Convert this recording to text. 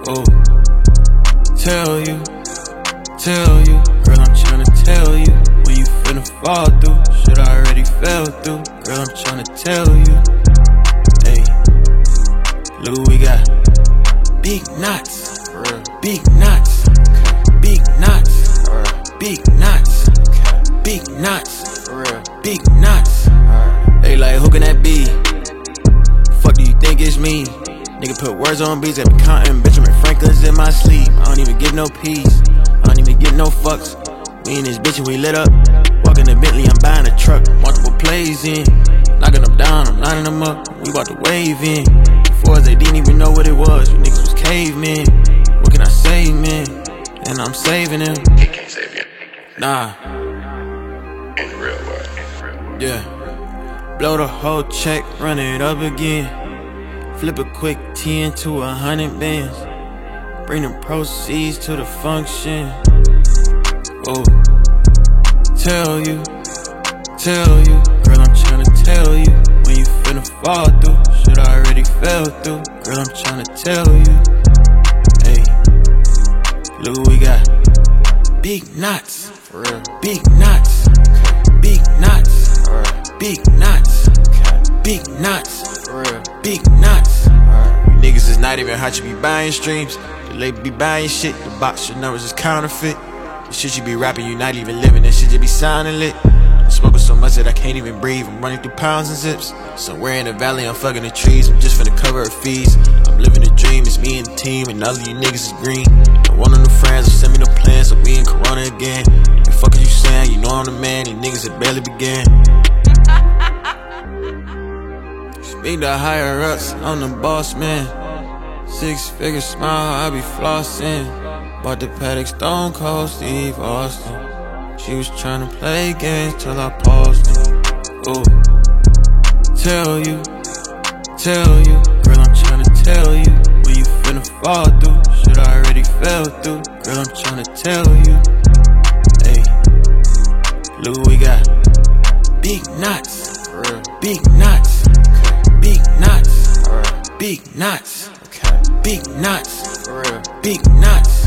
Oh, tell you, girl, I'm tryna tell you. When you finna fall through, shit I already fell through. Girl, I'm tryna tell you. Hey, look what we got. Big knots, big knots, big knots, big knots, big knots, big knots. They like, who can that be? Fuck do you think it's me? Nigga put words on beats, got me counting Benjamin Franklin's in my sleep. I don't even get no peace, I don't even get no fucks. We in this bitch and we lit up. Walking the Bentley, I'm buying a truck. Multiple plays in, knocking them down, I'm lining them up. We about to wave in. Before they didn't even know what it was. You niggas was cavemen. What can I say, man? And I'm saving him. He can't save you. Nah. In the real world. Yeah. Blow the whole check, run it up again. Flip a quick 10 to 100 bands. Bring the proceeds to the function. Oh, tell you, girl, I'm tryna tell you. When you finna fall through, shit I already fell through. Girl, I'm tryna tell you. Hey, look what we got. Big knots, for real. Big knots, big knots, big knots, big knots, for real. Big knots. You niggas is not even hot, you be buying streams. The label be buying shit, the box, your numbers is counterfeit. The shit you be rapping, you not even living, that shit just be sounding lit. I'm smoking so much that I can't even breathe, I'm running through pounds and zips. Somewhere in the valley, I'm fucking the trees, I'm just finna cover her fees. I'm living a dream, it's me and the team, and all of you niggas is green. I want no new friends, so send me no plans, so we in Corona again. The fuck are you saying? You know I'm the man, these niggas had barely began. Speak to higher ups, I'm the boss man. 6-figure smile, I be flossing. Bought the Paddock Stone Cold Steve Austin. She was tryna play games till I paused it. Oh, tell you, girl, I'm tryna tell you. When you finna fall through, shit I already fell through. Girl, I'm tryna tell you. Hey, look what we got. Big knots, big knots, big knots, big knots, big knots, big knots.